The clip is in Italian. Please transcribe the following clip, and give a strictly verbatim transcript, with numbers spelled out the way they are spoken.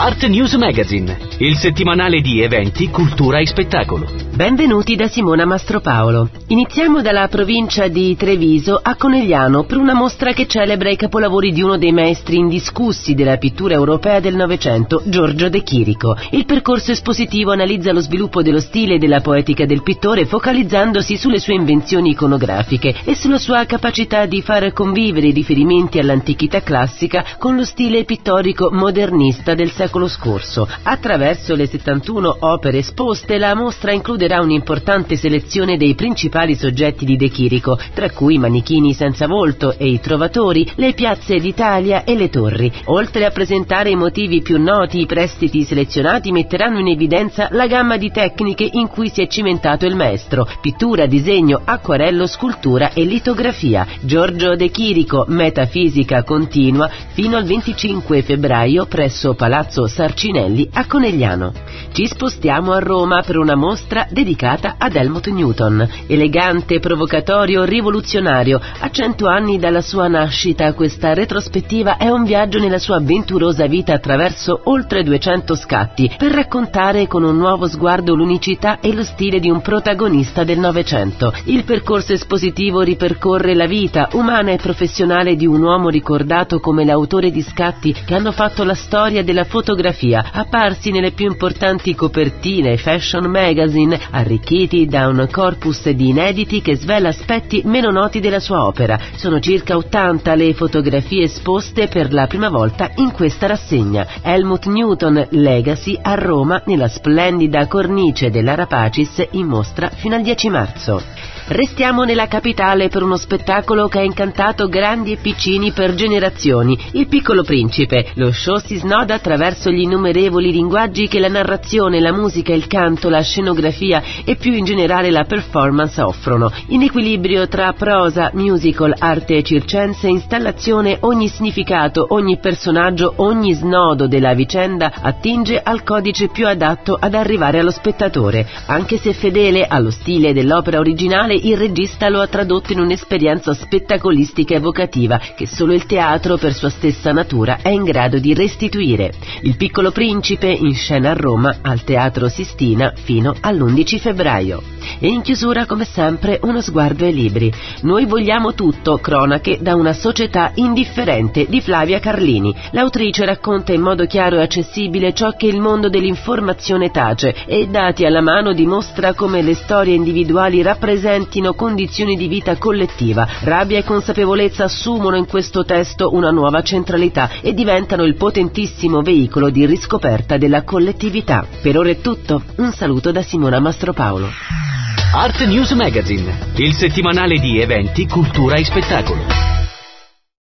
Art News Magazine, il settimanale di eventi, cultura e spettacolo. Benvenuti da Simona Mastropaolo. Iniziamo dalla provincia di Treviso a Conegliano per una mostra che celebra i capolavori di uno dei maestri indiscussi della pittura europea del Novecento, Giorgio De Chirico. Il percorso espositivo analizza lo sviluppo dello stile e della poetica del pittore, focalizzandosi sulle sue invenzioni iconografiche e sulla sua capacità di far convivere i riferimenti all'antichità classica con lo stile pittorico modernista del secolo scorso. Attraverso le settantuno opere esposte, la mostra includerà un'importante selezione dei principali soggetti di De Chirico, tra cui i manichini senza volto e i trovatori, le piazze d'Italia e le torri. Oltre a presentare i motivi più noti, i prestiti selezionati metteranno in evidenza la gamma di tecniche in cui si è cimentato il maestro: pittura, disegno, acquarello, scultura e litografia. Giorgio De Chirico, metafisica continua, fino al venticinque febbraio presso Palazzo Sarcinelli a Conegliano. Ci spostiamo a Roma per una mostra dedicata ad Helmut Newton. Elegante, provocatorio, rivoluzionario, a cento anni dalla sua nascita, questa retrospettiva è un viaggio nella sua avventurosa vita attraverso oltre duecento scatti, per raccontare con un nuovo sguardo l'unicità e lo stile di un protagonista del Novecento. Il percorso espositivo ripercorre la vita umana e professionale di un uomo ricordato come l'autore di scatti che hanno fatto la storia della fotografia, apparsi nelle più importanti copertine e fashion magazine, arricchiti da un corpus di inediti che svela aspetti meno noti della sua opera. Sono circa ottanta le fotografie esposte per la prima volta in questa rassegna. Helmut Newton Legacy a Roma, nella splendida cornice dell'Arapacis, in mostra fino al dieci marzo. Restiamo nella capitale per uno spettacolo che ha incantato grandi e piccini per generazioni: Il Piccolo Principe. Lo show si snoda attraverso gli innumerevoli linguaggi che la narrazione, la musica, il canto, la scenografia e più in generale la performance offrono. In equilibrio tra prosa, musical, arte circense, installazione, ogni significato, ogni personaggio, ogni snodo della vicenda attinge al codice più adatto ad arrivare allo spettatore. Anche se fedele allo stile dell'opera originale, il regista lo ha tradotto in un'esperienza spettacolistica evocativa che solo il teatro, per sua stessa natura, è in grado di restituire. Il Piccolo Principe, in scena a Roma al Teatro Sistina fino all'undici febbraio. E in chiusura, come sempre, uno sguardo ai libri. Noi vogliamo tutto, cronache da una società indifferente, di Flavia Carlini. L'autrice racconta in modo chiaro e accessibile ciò che il mondo dell'informazione tace e, dati alla mano, dimostra come le storie individuali rappresentino condizioni di vita collettiva. Rabbia e consapevolezza assumono in questo testo una nuova centralità e diventano il potentissimo veicolo di riscoperta della collettività. Per ora è tutto. Un saluto da Simona Mastropaolo. Art News Magazine, il settimanale di eventi, cultura e spettacolo.